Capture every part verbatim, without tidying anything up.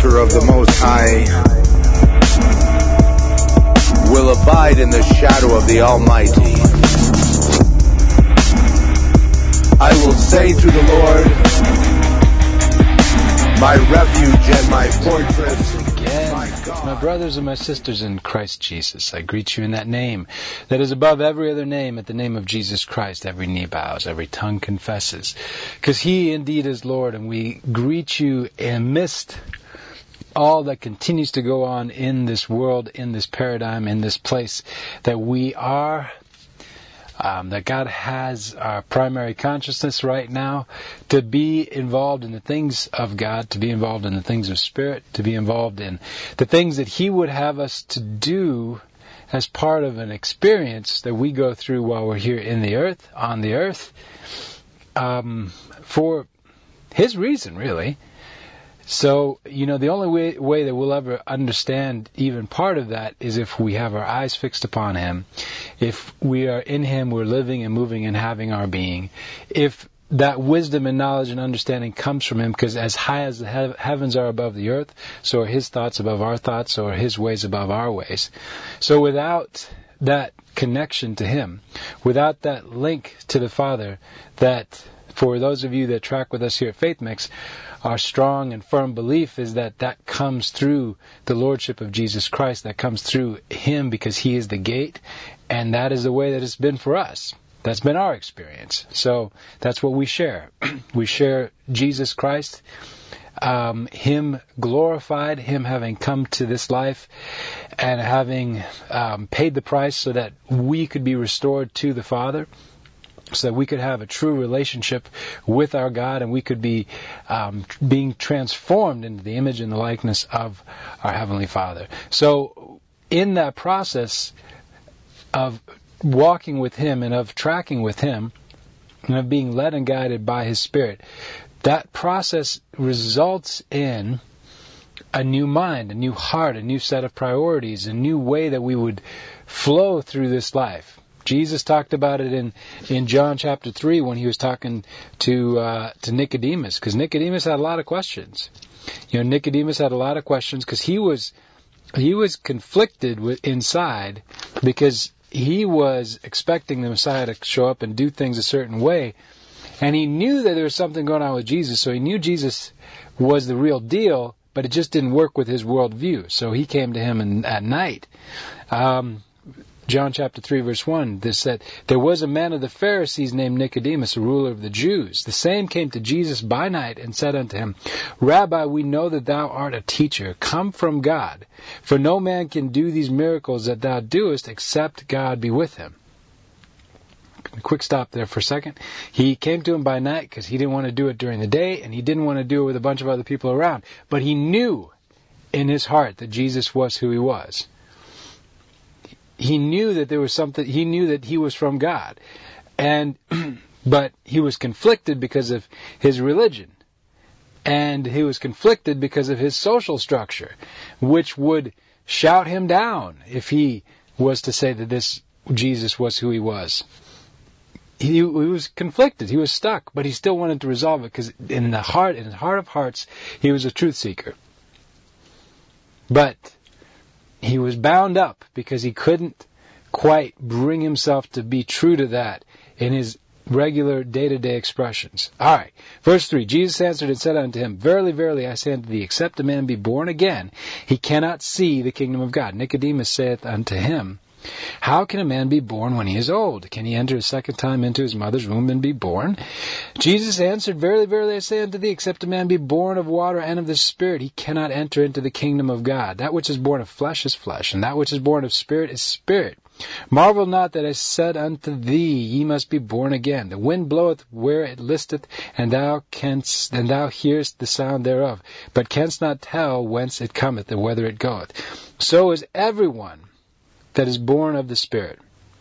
shelter of the Most High will abide in the shadow of the Almighty. I will say to the Lord, my refuge and my fortress. Again, my brothers and my sisters in Christ Jesus, I greet you in that name that is above every other name. At the name of Jesus Christ, every knee bows, every tongue confesses, because He indeed is Lord. And we greet you amidst all that continues to go on in this world, in this paradigm, in this place that we are. Um, that God has our primary consciousness right now to be involved in the things of God, to be involved in the things of Spirit, to be involved in the things that He would have us to do as part of an experience that we go through while we're here in the earth, on the earth, um, for His reason, really. So, you know, the only way, way that we'll ever understand even part of that is if we have our eyes fixed upon Him. If we are in Him, we're living and moving and having our being. If that wisdom and knowledge and understanding comes from Him, because as high as the he- heavens are above the earth, so are His thoughts above our thoughts, so are His ways above our ways. So without that connection to Him, without that link to the Father, that for those of you that track with us here at Faith Mix, our strong and firm belief is that that comes through the Lordship of Jesus Christ, that comes through Him because He is the gate, and that is the way that it's been for us. That's been our experience. So that's what we share. We share Jesus Christ, um, Him glorified, Him having come to this life and having um, paid the price so that we could be restored to the Father, so that we could have a true relationship with our God, and we could be um, being transformed into the image and the likeness of our Heavenly Father. So in that process of walking with Him and of tracking with Him and of being led and guided by His Spirit, that process results in a new mind, a new heart, a new set of priorities, a new way that we would flow through this life. Jesus talked about it in, in John chapter three when He was talking to uh, to Nicodemus, because Nicodemus had a lot of questions. You know, Nicodemus had a lot of questions because he was he was conflicted with inside, because he was expecting the Messiah to show up and do things a certain way, and he knew that there was something going on with Jesus, so he knew Jesus was the real deal, but it just didn't work with his worldview. So he came to Him in, at night. Um, John chapter three, verse one, this said, there was a man of the Pharisees named Nicodemus, a ruler of the Jews. The same came to Jesus by night and said unto Him, Rabbi, we know that Thou art a teacher, come from God. For no man can do these miracles that Thou doest, except God be with him. A quick stop there for a second. He came to Him by night because he didn't want to do it during the day, and he didn't want to do it with a bunch of other people around. But he knew in his heart that Jesus was who He was. He knew that there was something, he knew that He was from God. And, but he was conflicted because of his religion. And he was conflicted because of his social structure, which would shout him down if he was to say that this Jesus was who He was. He, he was conflicted, he was stuck, but he still wanted to resolve it, because in the heart, in his heart of hearts, he was a truth seeker. But he was bound up because he couldn't quite bring himself to be true to that in his regular day-to-day expressions. All right, verse three, Jesus answered and said unto him, Verily, verily, I say unto thee, except a man be born again, he cannot see the kingdom of God. Nicodemus saith unto him, How can a man be born when he is old? Can he enter a second time into his mother's womb and be born? Jesus answered, Verily, verily, I say unto thee, except a man be born of water and of the Spirit, he cannot enter into the kingdom of God. That which is born of flesh is flesh, and that which is born of spirit is spirit. Marvel not that I said unto thee, Ye must be born again. The wind bloweth where it listeth, and thou canst, and thou hearest the sound thereof, but canst not tell whence it cometh and whither it goeth. So is everyone that is born of the Spirit.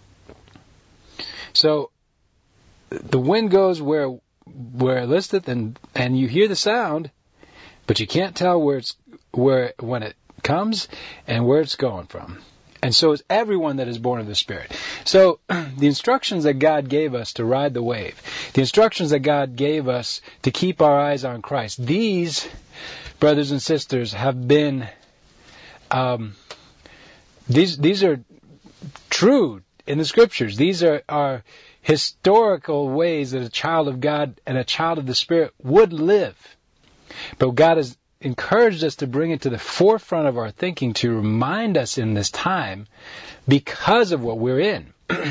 So the wind goes where where it listeth, and and you hear the sound, but you can't tell where it's where when it comes and where it's going from. And so is everyone that is born of the Spirit. So the instructions that God gave us to ride the wave, the instructions that God gave us to keep our eyes on Christ, these, brothers and sisters, have been, um, these these are true in the Scriptures. These are, are historical ways that a child of God and a child of the Spirit would live. But God has encouraged us to bring it to the forefront of our thinking to remind us in this time because of what we're in.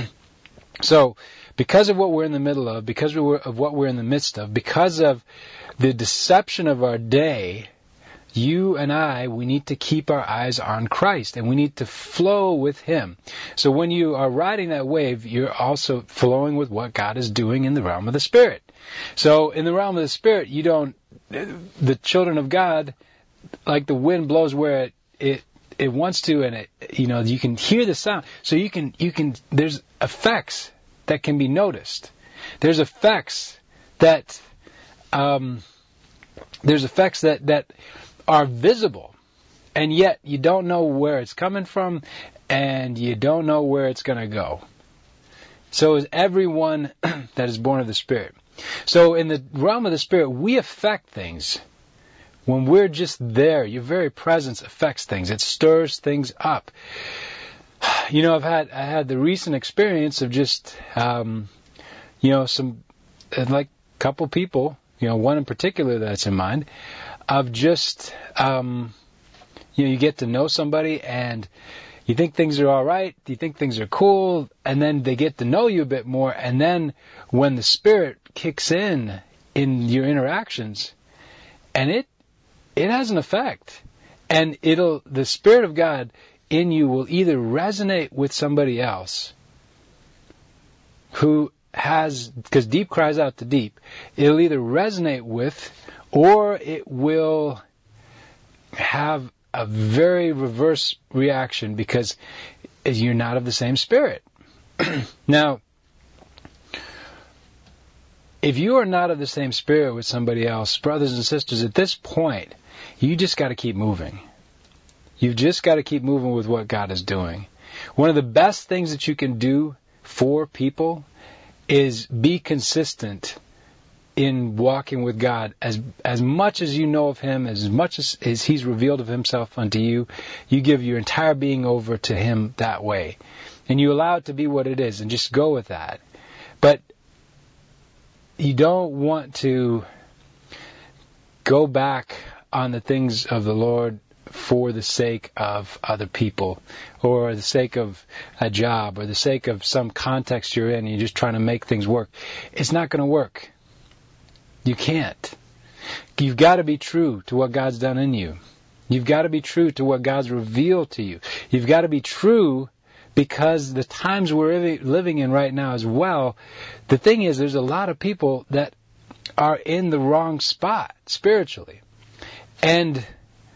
So, because of what we're in the middle of, because of what we're in the midst of, because of the deception of our day, you and I, we need to keep our eyes on Christ, and we need to flow with Him. So when you are riding that wave, you're also flowing with what God is doing in the realm of the Spirit. So in the realm of the Spirit, you don't, the children of God, like the wind blows where it, it, it wants to, and it, you know, you can hear the sound. So you can, you can, there's effects that can be noticed. There's effects that, um, there's effects that, that are visible, and yet you don't know where it's coming from, and you don't know where it's going to go. So is everyone that is born of the Spirit. So in the realm of the Spirit, we affect things. When we're just there, your very presence affects things. It stirs things up. You know, I've had I had the recent experience of just, um, you know, some, like a couple people, you know, one in particular that's in mind, of just, um, you know, you get to know somebody and you think things are all right, you think things are cool, and then they get to know you a bit more, and then when the Spirit kicks in in your interactions, and it it has an effect, and it'll the Spirit of God in you will either resonate with somebody else who has, because deep cries out to deep, it'll either resonate with, or it will have a very reverse reaction because you're not of the same Spirit. Now, if you are not of the same Spirit with somebody else, brothers and sisters, at this point, you just got to keep moving. You've just got to keep moving with what God is doing. One of the best things that you can do for people is be consistent in walking with God. As as much as you know of Him, as much as, as He's revealed of Himself unto you, you give your entire being over to Him that way. And you allow it to be what it is, and just go with that. But you don't want to go back on the things of the Lord for the sake of other people, or the sake of a job, or the sake of some context you're in, and you're just trying to make things work. It's not going to work. You can't. You've got to be true to what God's done in you. You've got to be true to what God's revealed to you. You've got to be true because the times we're living in right now as well, the thing is there's a lot of people that are in the wrong spot spiritually. And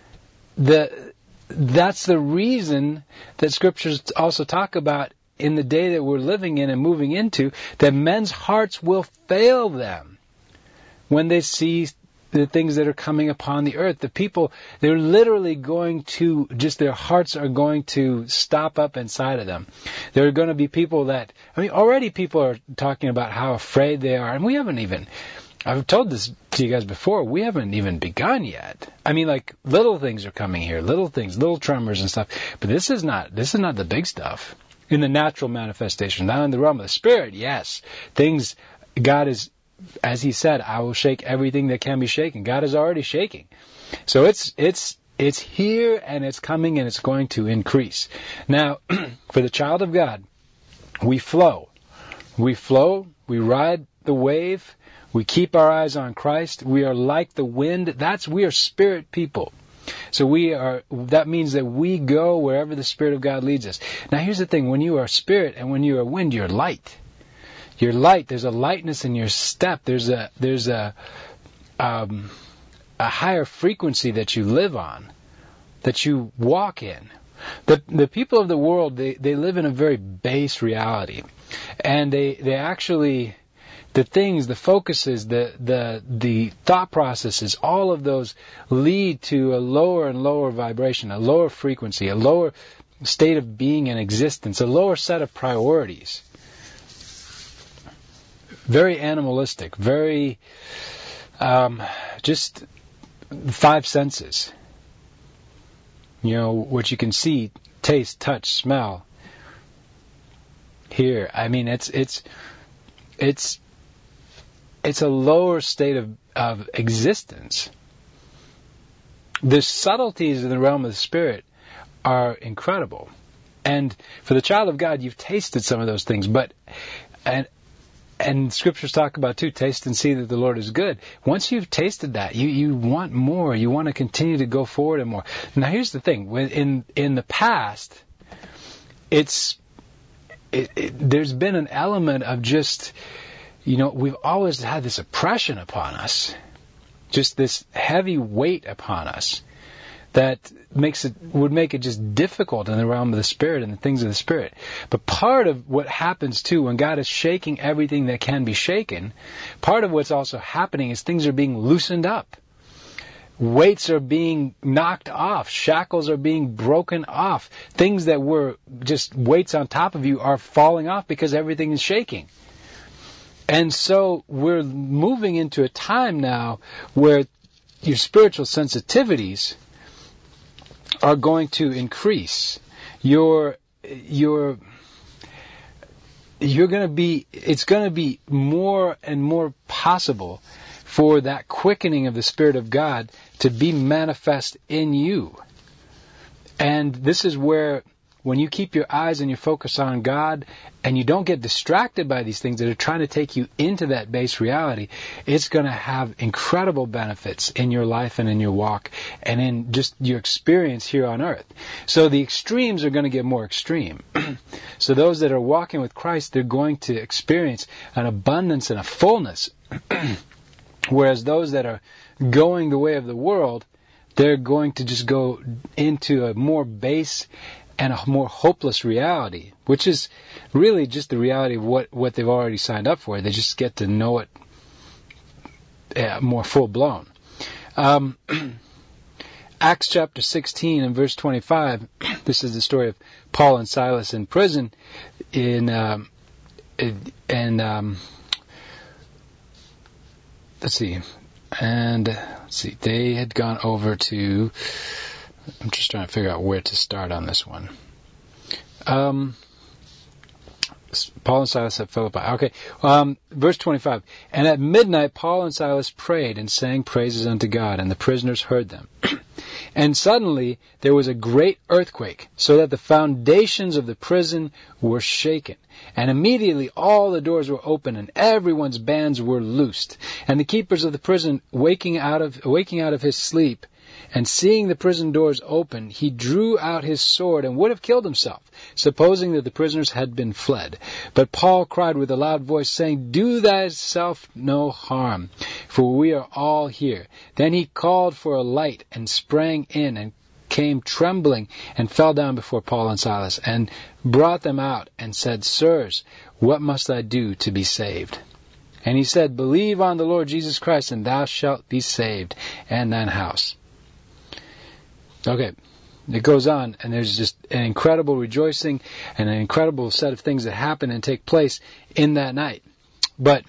the that's the reason that Scriptures also talk about in the day that we're living in and moving into, that men's hearts will fail them when they see the things that are coming upon the earth. The people, they're literally going to, just their hearts are going to stop up inside of them. There are going to be people that, I mean, already people are talking about how afraid they are, and we haven't even, I've told this to you guys before, we haven't even begun yet. I mean, like, little things are coming here, little things, little tremors and stuff, but this is not, this is not the big stuff in the natural manifestation. Now in the realm of the Spirit, yes, things, God is, as He said, I will shake everything that can be shaken. God is already shaking. So it's it's it's here, and it's coming, and it's going to increase. Now, for the child of God, we flow. We flow, we ride the wave, we keep our eyes on Christ. We are like the wind. That's we are spirit people. So we are, that means that we go wherever the Spirit of God leads us. Now here's the thing, when you are spirit and when you are wind, you're light. You're light. There's a lightness in your step. There's a there's a um, a higher frequency that you live on, that you walk in. The the people of the world, they, they live in a very base reality, and they they actually, the things, the focuses, the the the thought processes, all of those lead to a lower and lower vibration, a lower frequency, a lower state of being and existence, a lower set of priorities. Very animalistic, very um, just five senses. You know, what you can see, taste, touch, smell, hear. I mean, it's it's it's it's a lower state of, of existence. The subtleties in the realm of the Spirit are incredible. And for the child of God, you've tasted some of those things. But, and and Scriptures talk about, too, taste and see that the Lord is good. Once you've tasted that, you, you want more. You want to continue to go forward and more. Now, here's the thing. When, in, in the past, it's it, it, there's been an element of just, you know, we've always had this oppression upon us. Just this heavy weight upon us that makes it would make it just difficult in the realm of the Spirit and the things of the Spirit. But part of what happens too when God is shaking everything that can be shaken, part of what's also happening is things are being loosened up. Weights are being knocked off. Shackles are being broken off. Things that were just weights on top of you are falling off because everything is shaking. And so we're moving into a time now where your spiritual sensitivities are going to increase. Your, your, you're going to be, it's going to be more and more possible for that quickening of the Spirit of God to be manifest in you. And this is where, when you keep your eyes and your focus on God and you don't get distracted by these things that are trying to take you into that base reality, it's going to have incredible benefits in your life and in your walk and in just your experience here on earth. So the extremes are going to get more extreme. So those that are walking with Christ, they're going to experience an abundance and a fullness. Whereas those that are going the way of the world, they're going to just go into a more base and a more hopeless reality, which is really just the reality of what, what they've already signed up for. They just get to know it uh, more full-blown. Um, Acts chapter sixteen and verse twenty-five, this is the story of Paul and Silas in prison. In, um, in um, let's see, and let's see, they had gone over to... I'm just trying to figure out where to start on this one. Um, Paul and Silas at Philippi. Okay, um, verse twenty-five. And at midnight Paul and Silas prayed and sang praises unto God, and the prisoners heard them. And suddenly there was a great earthquake, so that the foundations of the prison were shaken. And immediately all the doors were open, and everyone's bands were loosed. And the keepers of the prison, waking out of waking out of his sleep, and seeing the prison doors open, he drew out his sword and would have killed himself, supposing that the prisoners had been fled. But Paul cried with a loud voice, saying, Do thyself no harm, for we are all here. Then he called for a light and sprang in and came trembling and fell down before Paul and Silas and brought them out and said, Sirs, what must I do to be saved? And he said, Believe on the Lord Jesus Christ, and thou shalt be saved, and thine house. Okay, it goes on, and there's just an incredible rejoicing and an incredible set of things that happen and take place in that night. But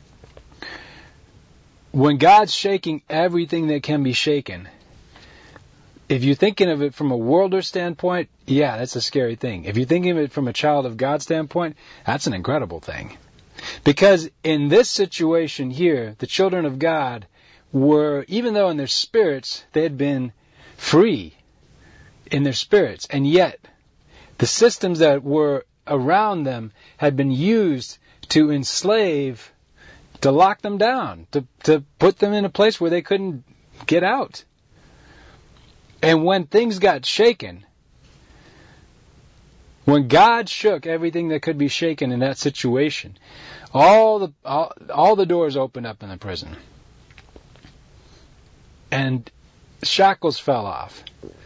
when God's shaking everything that can be shaken, if you're thinking of it from a worldly standpoint, yeah, that's a scary thing. If you're thinking of it from a child of God standpoint, that's an incredible thing. Because in this situation here, the children of God were, even though in their spirits they had been free in their spirits, and yet the systems that were around them had been used to enslave, to lock them down, to, to put them in a place where they couldn't get out. And when things got shaken, when God shook everything that could be shaken in that situation, all the all, all the doors opened up in the prison. And shackles fell off.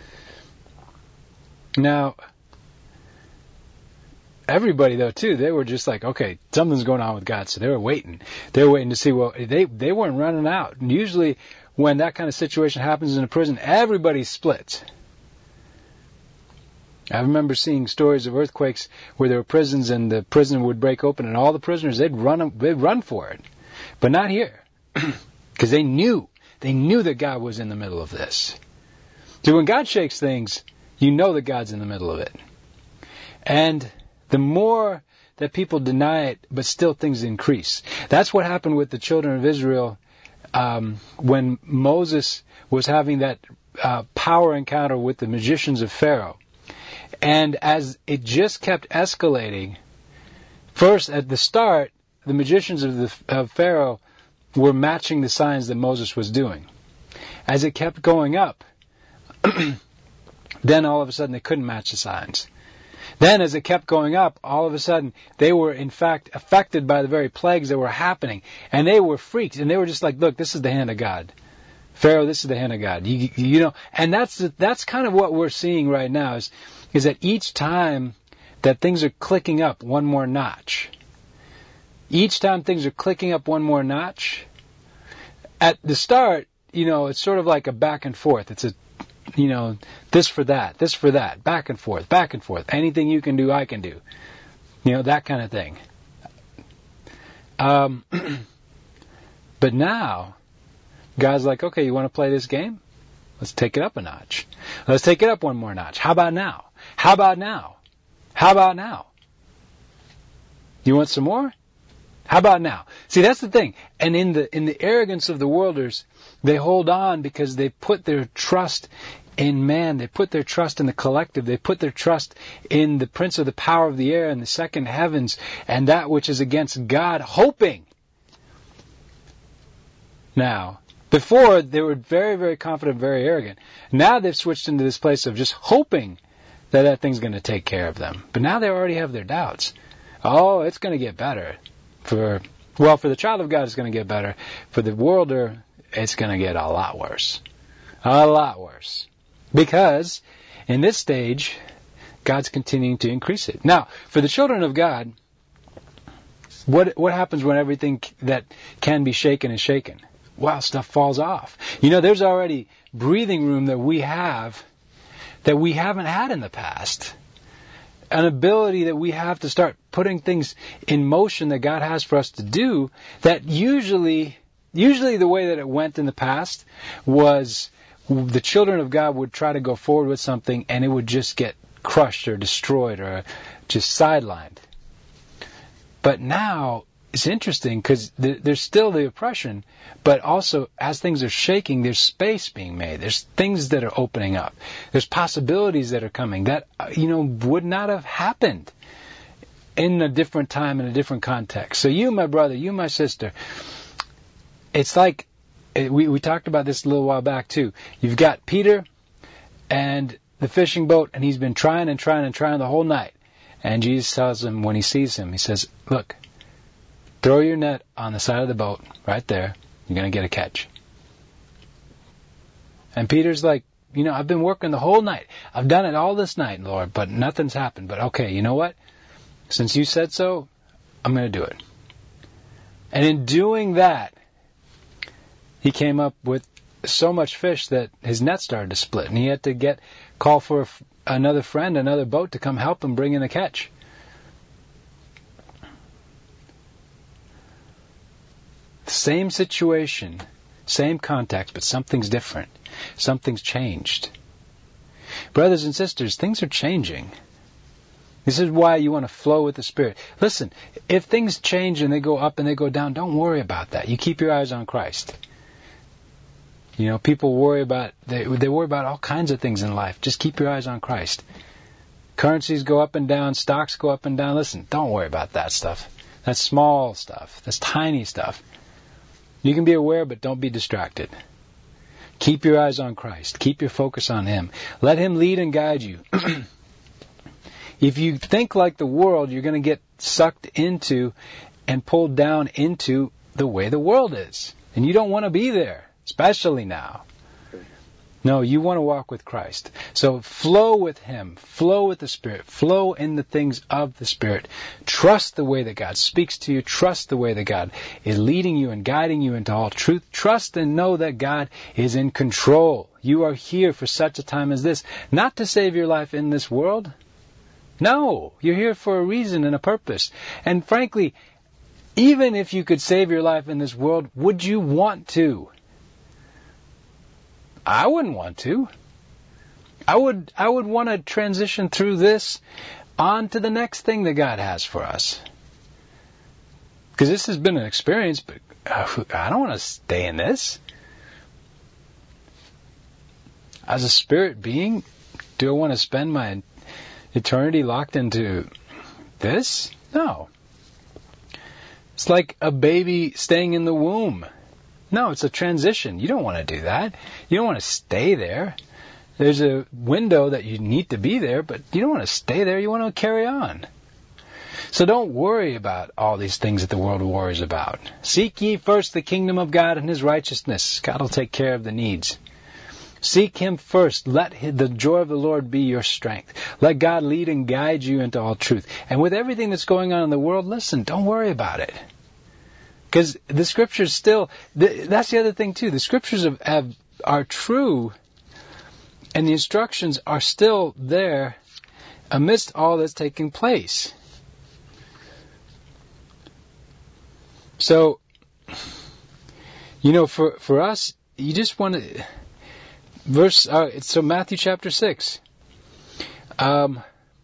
Now, everybody though too, they were just like, okay, something's going on with God, so they were waiting. They were waiting to see. Well, they they weren't running out. And usually, when that kind of situation happens in a prison, everybody splits. I remember seeing stories of earthquakes where there were prisons and the prison would break open and all the prisoners, they'd run, they'd run for it. But not here. Because they knew, they knew that God was in the middle of this. So when God shakes things, you know that God's in the middle of it. And the more that people deny it, but still things increase. That's what happened with the children of Israel um, when Moses was having that uh, power encounter with the magicians of Pharaoh. And as it just kept escalating, first at the start, the magicians of, the, of Pharaoh were matching the signs that Moses was doing. As it kept going up, then all of a sudden they couldn't match the signs. Then as it kept going up, all of a sudden they were in fact affected by the very plagues that were happening. And they were freaked. And they were just like, look, this is the hand of God. Pharaoh, this is the hand of God. You, you know, and that's that's kind of what we're seeing right now is, is that each time that things are clicking up one more notch, each time things are clicking up one more notch, at the start, you know, it's sort of like a back and forth. It's a, you know, this for that, this for that, back and forth, back and forth. Anything you can do, I can do. You know, that kind of thing. Um, but now, God's like, okay, you want to play this game? Let's take it up a notch. Let's take it up one more notch. How about now? How about now? How about now? You want some more? How about now? See, that's the thing. And in the in the arrogance of the worlders, they hold on because they put their trust in man. They put their trust in the collective. They put their trust in the prince of the power of the air and the second heavens and that which is against God, hoping. Now, before, they were very, very confident, very arrogant. Now they've switched into this place of just hoping that that thing's going to take care of them. But now they already have their doubts. Oh, it's going to get better. For Well, for the child of God, it's going to get better. For the worlder, it's going to get a lot worse. A lot worse. Because in this stage, God's continuing to increase it. Now, for the children of God, what what happens when everything that can be shaken is shaken? Wow, stuff falls off. You know, there's already breathing room that we have that we haven't had in the past. An ability that we have to start putting things in motion that God has for us to do that usually, usually the way that it went in the past was the children of God would try to go forward with something and it would just get crushed or destroyed or just sidelined. But now, it's interesting because th- there's still the oppression, but also as things are shaking, there's space being made. There's things that are opening up. There's possibilities that are coming that, you know, would not have happened in a different time, in a different context. So you, my brother, you, my sister, it's like, we, we talked about this a little while back too. You've got Peter and the fishing boat, and he's been trying and trying and trying the whole night. And Jesus tells him when he sees him, he says, look, throw your net on the side of the boat, right there. You're going to get a catch. And Peter's like, you know, I've been working the whole night. I've done it all this night, Lord, but nothing's happened. But okay, you know what? Since you said so, I'm going to do it. And in doing that, he came up with so much fish that his net started to split. And he had to get call for another friend, another boat to come help him bring in a catch. Same situation, same context, but something's different. Something's changed. Brothers and sisters, things are changing. This is why you want to flow with the Spirit. Listen, if things change and they go up and they go down, don't worry about that. You keep your eyes on Christ. You know, people worry about, they, they worry about all kinds of things in life. Just keep your eyes on Christ. Currencies go up and down, stocks go up and down. Listen, don't worry about that stuff. That's small stuff. That's tiny stuff. You can be aware, but don't be distracted. Keep your eyes on Christ. Keep your focus on Him. Let Him lead and guide you. If you think like the world, you're going to get sucked into and pulled down into the way the world is. And you don't want to be there, especially now. No, you want to walk with Christ. So flow with Him. Flow with the Spirit. Flow in the things of the Spirit. Trust the way that God speaks to you. Trust the way that God is leading you and guiding you into all truth. Trust and know that God is in control. You are here for such a time as this. Not to save your life in this world. No, you're here for a reason and a purpose. And frankly, even if you could save your life in this world, would you want to? I wouldn't want to. I would I would want to transition through this on to the next thing that God has for us. Because this has been an experience, but I don't want to stay in this. As a spirit being, do I want to spend my eternity locked into this? No. It's like a baby staying in the womb. No, it's a transition. You don't want to do that. You don't want to stay there. There's a window that you need to be there, but you don't want to stay there. You want to carry on. So don't worry about all these things that the world worries about. Seek ye first the kingdom of God and His righteousness. God will take care of the needs. Seek Him first. Let the joy of the Lord be your strength. Let God lead and guide you into all truth. And with everything that's going on in the world, listen, don't worry about it. Because the Scriptures still, that's the other thing too, the Scriptures have, have, are true, and the instructions are still there amidst all that's taking place. So, you know, for, for us, you just want to, verse, uh, so Matthew chapter six. Um,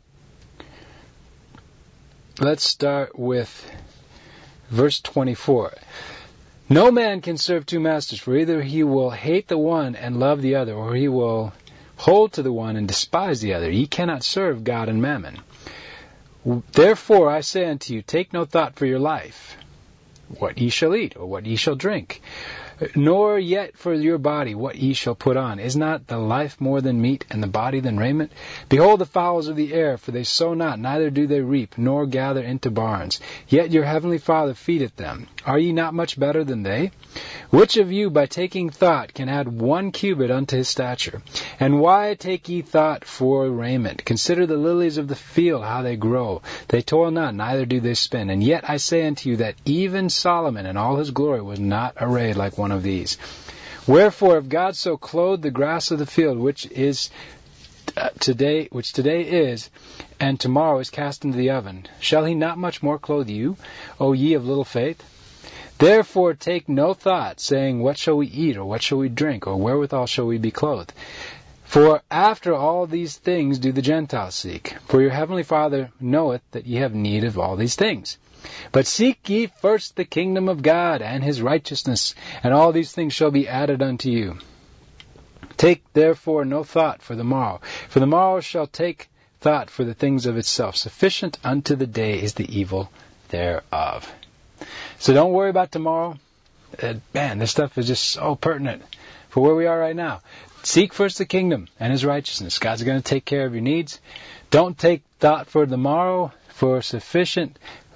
let's start with verse twenty-four. No man can serve two masters, for either he will hate the one and love the other, or he will hold to the one and despise the other. Ye cannot serve God and mammon. Therefore I say unto you, take no thought for your life, what ye shall eat, or what ye shall drink, nor yet for your body what ye shall put on. Is not the life more than meat, and the body than raiment? Behold the fowls of the air, for they sow not, neither do they reap, nor gather into barns. Yet your heavenly Father feedeth them. Are ye not much better than they? Which of you by taking thought can add one cubit unto his stature? And why take ye thought for raiment? Consider the lilies of the field, how they grow. They toil not, neither do they spin. And yet I say unto you that even Solomon in all his glory was not arrayed like one of these. Wherefore, if God so clothed the grass of the field, which is uh, today, which today is, and tomorrow is cast into the oven, shall He not much more clothe you, O ye of little faith? Therefore take no thought, saying, what shall we eat, or what shall we drink, or wherewithal shall we be clothed? For after all these things do the Gentiles seek. For your heavenly Father knoweth that ye have need of all these things. But seek ye first the kingdom of God and His righteousness, and all these things shall be added unto you. Take therefore no thought for the morrow, for the morrow shall take thought for the things of itself. Sufficient unto the day is the evil thereof. So don't worry about tomorrow. Uh, man, this stuff is just so pertinent for where we are right now. Seek first the kingdom and His righteousness. God's going to take care of your needs. Don't take thought for the morrow, for sufficient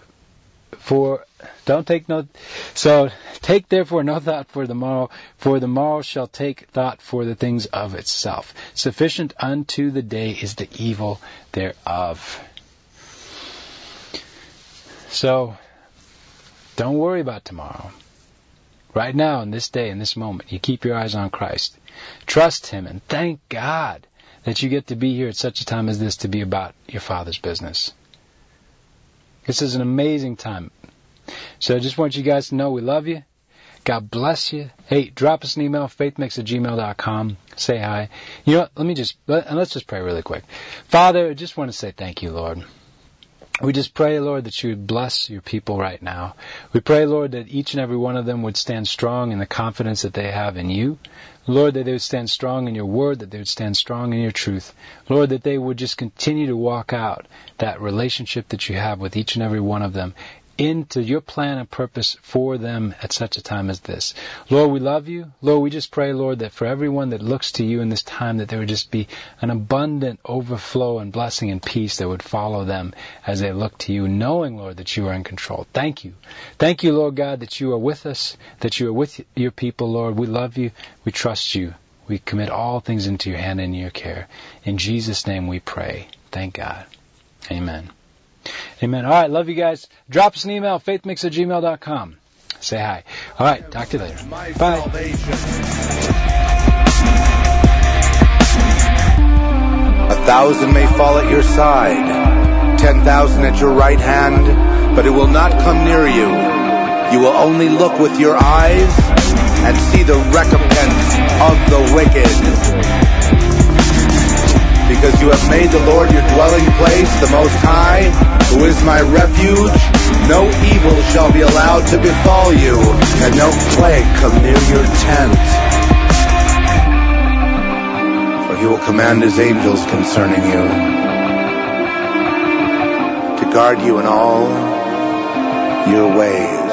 For don't take no so take therefore no thought for the morrow, for the morrow shall take thought for the things of itself. Sufficient unto the day is the evil thereof. So don't worry about tomorrow. Right now, in this day, in this moment, you keep your eyes on Christ. Trust Him and thank God that you get to be here at such a time as this to be about your Father's business. This is an amazing time. So I just want you guys to know we love you. God bless you. Hey, drop us an email, faithmix at gmail dot com. Say hi. You know what? Let me just, let, let's just pray really quick. Father, I just want to say thank you, Lord. We just pray, Lord, that you would bless your people right now. We pray, Lord, that each and every one of them would stand strong in the confidence that they have in you. Lord, that they would stand strong in your word, that they would stand strong in your truth. Lord, that they would just continue to walk out that relationship that you have with each and every one of them into your plan and purpose for them at such a time as this. Lord, we love you. Lord, we just pray, Lord, that for everyone that looks to you in this time, that there would just be an abundant overflow and blessing and peace that would follow them as they look to you, knowing, Lord, that you are in control. Thank you. Thank you, Lord God, that you are with us, that you are with your people, Lord. We love you. We trust you. We commit all things into your hand and your care. In Jesus' name we pray. Thank God. Amen. Amen. All right, love you guys. Drop us an email, faithmix at gmail dot com. Say hi. All right, talk to you later. Bye. A thousand may fall at your side, ten thousand at your right hand, but it will not come near you. You will only look with your eyes and see the recompense of the wicked. Because you have made the Lord your dwelling place, the Most High, who is my refuge, no evil shall be allowed to befall you, and no plague come near your tent. For he will command his angels concerning you, to guard you in all your ways.